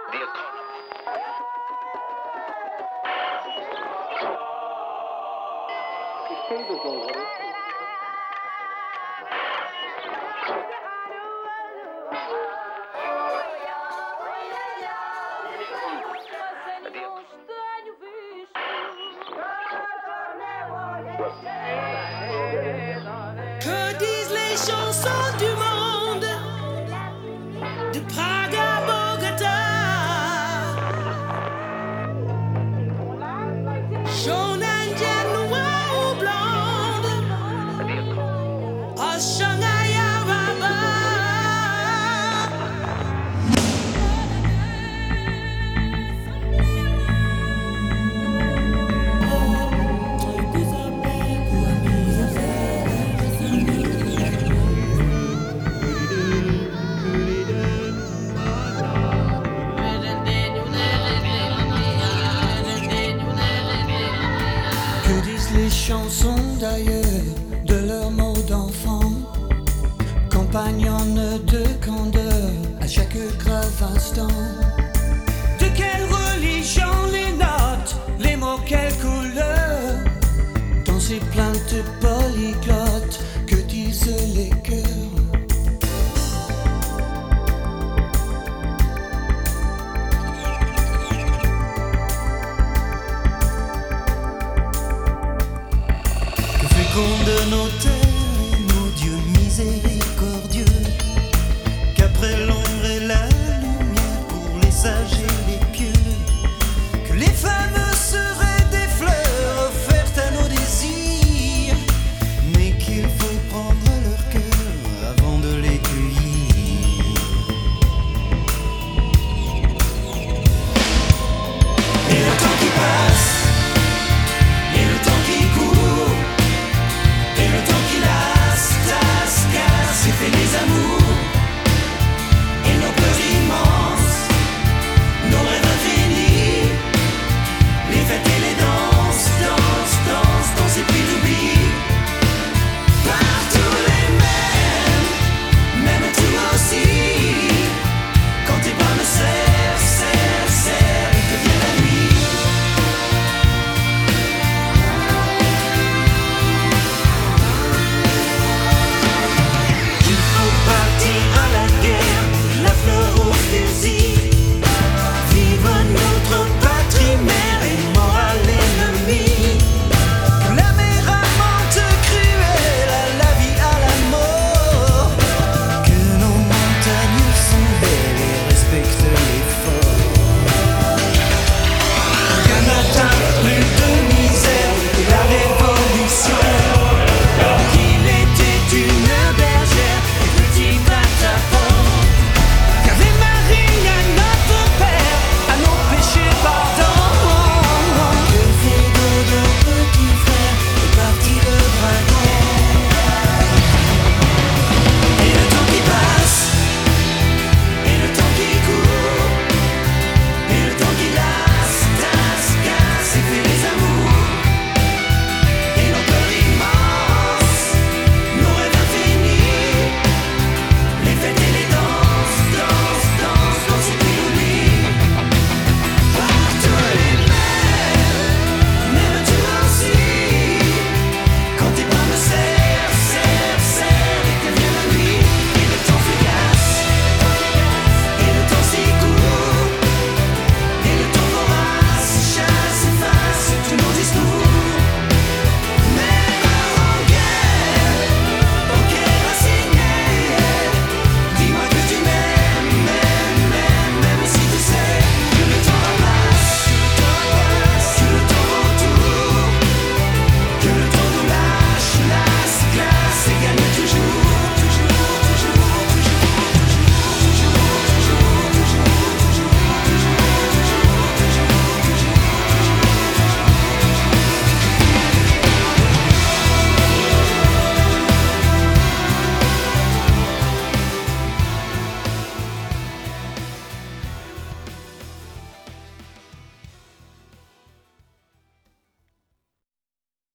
Que disent les chansons du monde, de Prague à Bogota, jaune, indienne, noire ou blonde, à Shanghai à Rabat. Que disent les chansons d'ailleurs de leurs mots d'enfant, compagnonne de candeur à chaque grave instant. De quelle religion les notes, les mots, quelle couleur, dans ces plaintes polyglottes, que disent les cœurs. Que féconde nos terres et nos dieux miséricordieux,